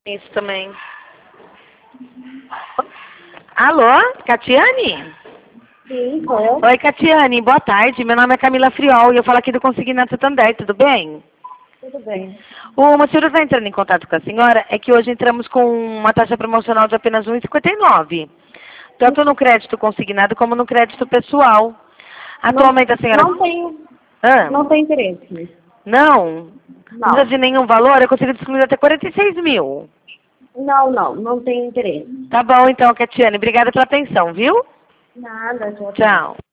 Isso também. Alô, Catiane? Sim, sou eu. Oi, Catiane, boa tarde. Meu nome é Camila Friol e eu falo aqui do Consignato Santander, tudo bem? Tudo bem. O motivo está entrando em contato com a senhora é que hoje entramos com uma taxa promocional de apenas R$ 1,59. Tanto no crédito consignado como no crédito pessoal. Atualmente a senhora... Não tem interesse. Não? Não precisa Não. de nenhum valor? Eu consigo disponibilizar até 46 mil. Não tem interesse. Tá bom então, Catiane. Obrigada pela atenção, viu? Nada, tchau. Tchau.